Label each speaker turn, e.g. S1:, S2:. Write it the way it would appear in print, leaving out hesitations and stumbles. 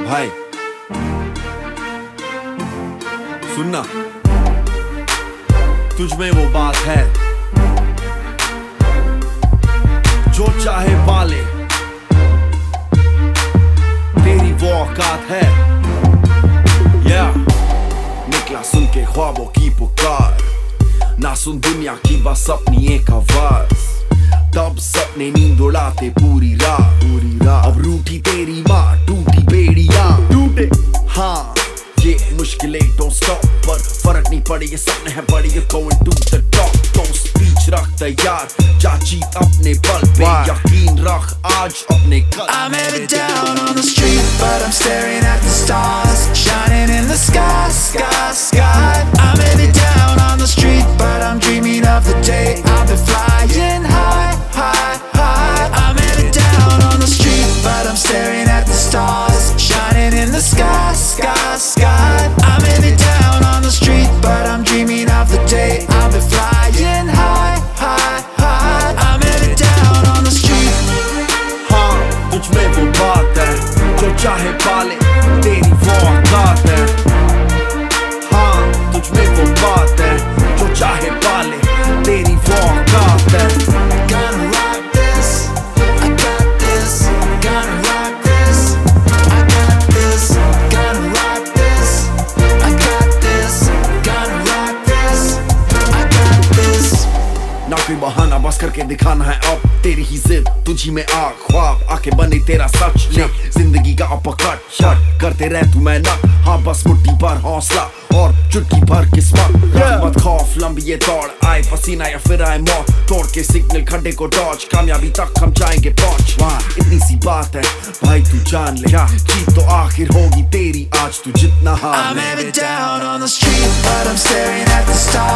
S1: भाई सुनना, तुझ में वो बात है जो चाहे पाले, तेरी वो औकात है। निकला सुन के ख्वाबों की पुकार, ना सुन दुनिया की बस अपनी एक आवाज। तब सपने नींद उड़ाते पूरी रात। अब रूठी तेरी माँ, टूटी बेड़ियां टूटे। हाँ ये मुश्किलें don't stop, पर फर्क नहीं पड़े, ये सपने हैं बड़ी। You're going to the top, तो स्पीच रख तैयार, जा जीत अपने बल पे, यकीन रख आज अपने कल।
S2: I'm headed down on the street, but I'm staring at the stars shining in the sky, sky, sky. I'm headed down on the street, but I'm dreaming of the day I'll be flying high, high, high. I'm headed down on the street, but I'm staring at the stars shining in the sky, sky, sky. I'm headed down on the street, but I'm dreaming of the day I'll be flying high, high, high. I'm headed down on the street.
S1: हाँ तुझ में वो बात है जो चाहे पाले, तेरी वो औकात है। हाँ तुझ में वो बात है जो चाहे पाले, तेरी वो औकात है।
S2: Gonna rock this, I got this. Gonna rock this, I got this. Gonna rock this, I got this. Gonna rock this, I got this.
S1: ना कोई बहाना, बस करके दिखाना है अब, तेरी ही जिद तुझी में आ ख्वाब, आके बने तेरा सच। ले जिंदगी का अपकट शट करते रह तू मैं ना। हाँ बस मुट्ठी भर हौसला और चुटकी भर किस्मत। मत खौफ लंबी ये दौड़, आए पसीना या फिर आए मौत, तोड़ के सिग्नल खड्डे को डॉज, कामयाबी तक हम जाएंगे पहुंच। इतनी सी बात है भाई तू जान ले, जीत तो आखिर होगी तेरी आज तू जितना हार।
S2: I'm headed down on the street, but I'm staring at the stars.